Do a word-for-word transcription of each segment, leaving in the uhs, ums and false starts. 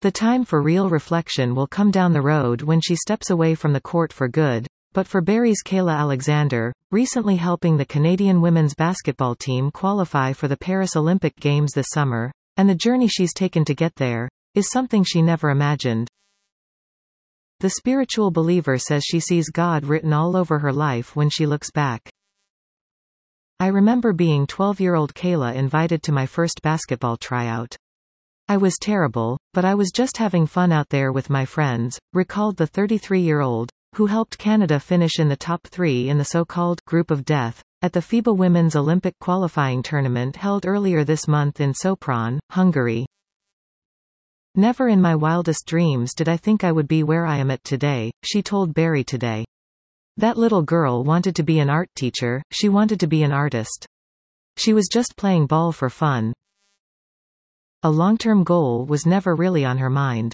The time for real reflection will come down the road when she steps away from the court for good, but for Barry's Kayla Alexander, recently helping the Canadian women's basketball team qualify for the Paris Olympic Games this summer, and the journey she's taken to get there, is something she never imagined. The spiritual believer says she sees God written all over her life when she looks back. I remember being twelve-year-old Kayla invited to my first basketball tryout. I was terrible, but I was just having fun out there with my friends, recalled the thirty-three-year-old, who helped Canada finish in the top three in the so-called group of death at the FIBA Women's Olympic qualifying tournament held earlier this month in Sopron, Hungary. Never in my wildest dreams did I think I would be where I am at today, she told Barry today. That little girl wanted to be an art teacher, she wanted to be an artist. She was just playing ball for fun. A long-term goal was never really on her mind.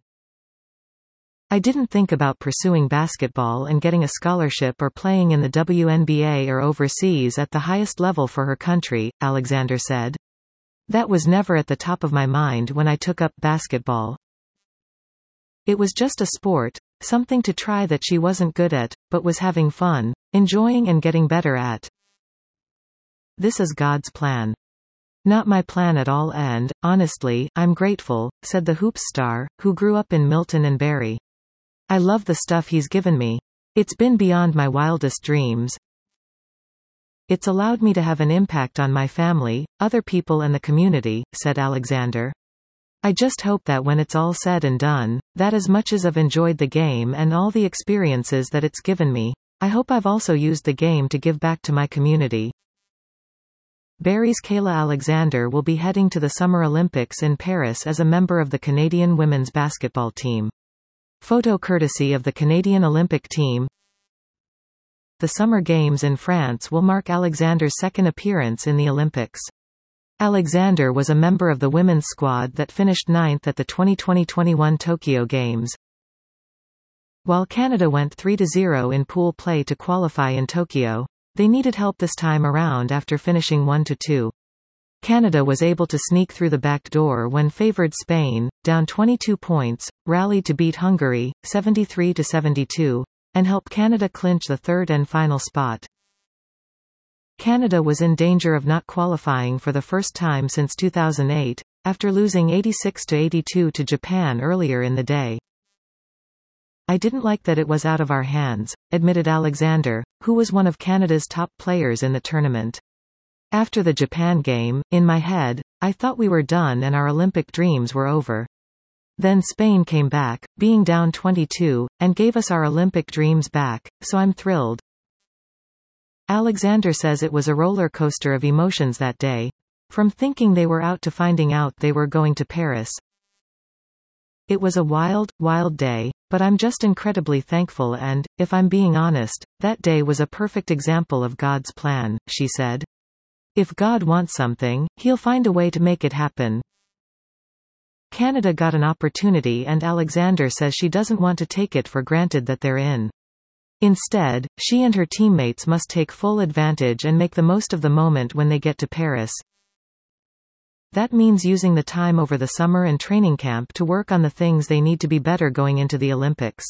I didn't think about pursuing basketball and getting a scholarship or playing in the W N B A or overseas at the highest level for her country, Alexander said. That was never at the top of my mind when I took up basketball. It was just a sport, something to try that she wasn't good at, but was having fun, enjoying and getting better at. This is God's plan. Not my plan at all and, honestly, I'm grateful, said the hoops star, who grew up in Milton and Barrie. I love the stuff he's given me. It's been beyond my wildest dreams. It's allowed me to have an impact on my family, other people and the community, said Alexander. I just hope that when it's all said and done, that as much as I've enjoyed the game and all the experiences that it's given me, I hope I've also used the game to give back to my community. Barry's Kayla Alexander will be heading to the Summer Olympics in Paris as a member of the Canadian women's basketball team. Photo courtesy of the Canadian Olympic team. The Summer Games in France will mark Alexander's second appearance in the Olympics. Alexander was a member of the women's squad that finished ninth at the twenty twenty-one Tokyo Games. While Canada went three to zero in pool play to qualify in Tokyo, they needed help this time around after finishing one to two. Canada was able to sneak through the back door when favored Spain, down twenty-two points, rallied to beat Hungary, seventy-three to seventy-two, and help Canada clinch the third and final spot. Canada was in danger of not qualifying for the first time since two thousand eight, after losing eighty-six to eighty-two to Japan earlier in the day. I didn't like that it was out of our hands, admitted Alexander, who was one of Canada's top players in the tournament. After the Japan game, in my head, I thought we were done and our Olympic dreams were over. Then Spain came back, being down twenty-two, and gave us our Olympic dreams back, so I'm thrilled. Alexander says it was a roller coaster of emotions that day, from thinking they were out to finding out they were going to Paris. It was a wild, wild day, but I'm just incredibly thankful and, if I'm being honest, that day was a perfect example of God's plan, she said. If God wants something, he'll find a way to make it happen. Canada got an opportunity and Alexander says she doesn't want to take it for granted that they're in. Instead, she and her teammates must take full advantage and make the most of the moment when they get to Paris. That means using the time over the summer and training camp to work on the things they need to be better going into the Olympics.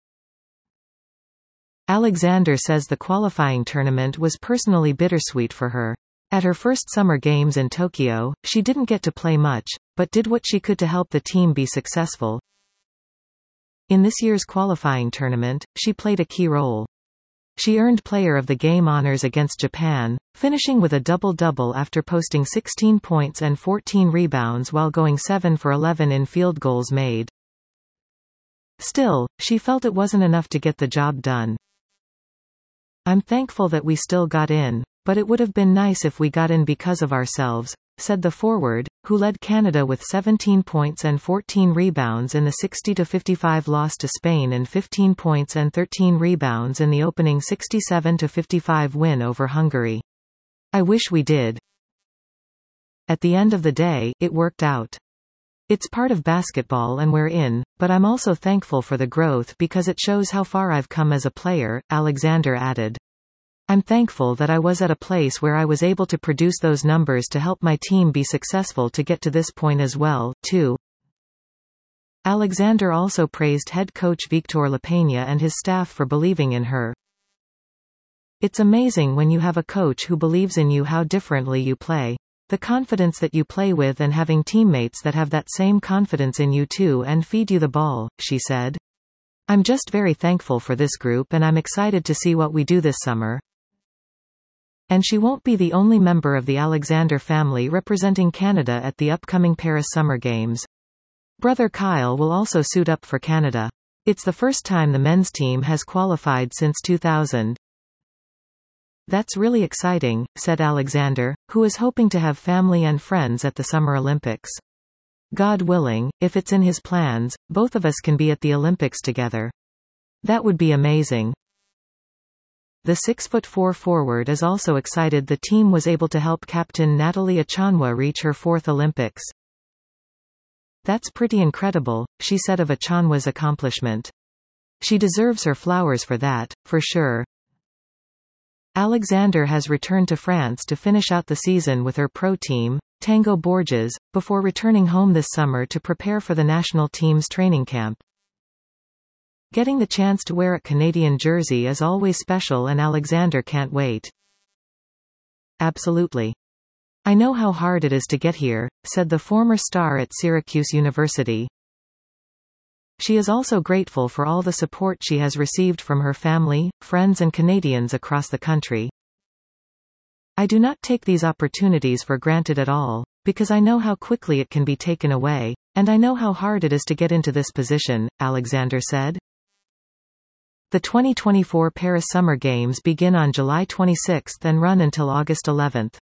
Alexander says the qualifying tournament was personally bittersweet for her. At her first Summer Games in Tokyo, she didn't get to play much, but did what she could to help the team be successful. In this year's qualifying tournament, she played a key role. She earned Player of the Game honors against Japan, finishing with a double-double after posting sixteen points and fourteen rebounds while going seven for eleven in field goals made. Still, she felt it wasn't enough to get the job done. I'm thankful that we still got in, but it would have been nice if we got in because of ourselves, said the forward, who led Canada with seventeen points and fourteen rebounds in the sixty to fifty-five loss to Spain and fifteen points and thirteen rebounds in the opening sixty-seven to fifty-five win over Hungary. I wish we did. At the end of the day, it worked out. It's part of basketball and we're in, but I'm also thankful for the growth because it shows how far I've come as a player, Alexander added. I'm thankful that I was at a place where I was able to produce those numbers to help my team be successful to get to this point as well, too. Alexander also praised head coach Victor Lepeña and his staff for believing in her. It's amazing when you have a coach who believes in you how differently you play. The confidence that you play with and having teammates that have that same confidence in you too and feed you the ball, she said. I'm just very thankful for this group and I'm excited to see what we do this summer. And she won't be the only member of the Alexander family representing Canada at the upcoming Paris Summer Games. Brother Kyle will also suit up for Canada. It's the first time the men's team has qualified since two thousand. That's really exciting, said Alexander, who is hoping to have family and friends at the Summer Olympics. God willing, if it's in his plans, both of us can be at the Olympics together. That would be amazing. The six foot four forward is also excited the team was able to help captain Natalie Achonwa reach her fourth Olympics. That's pretty incredible, she said of Achonwa's accomplishment. She deserves her flowers for that, for sure. Alexander has returned to France to finish out the season with her pro team, Tango Bourges, before returning home this summer to prepare for the national team's training camp. Getting the chance to wear a Canadian jersey is always special and Alexander can't wait. Absolutely. I know how hard it is to get here, said the former star at Syracuse University. She is also grateful for all the support she has received from her family, friends and Canadians across the country. I do not take these opportunities for granted at all, because I know how quickly it can be taken away, and I know how hard it is to get into this position, Alexander said. The twenty twenty-four Paris Summer Games begin on July twenty-sixth and run until August eleventh.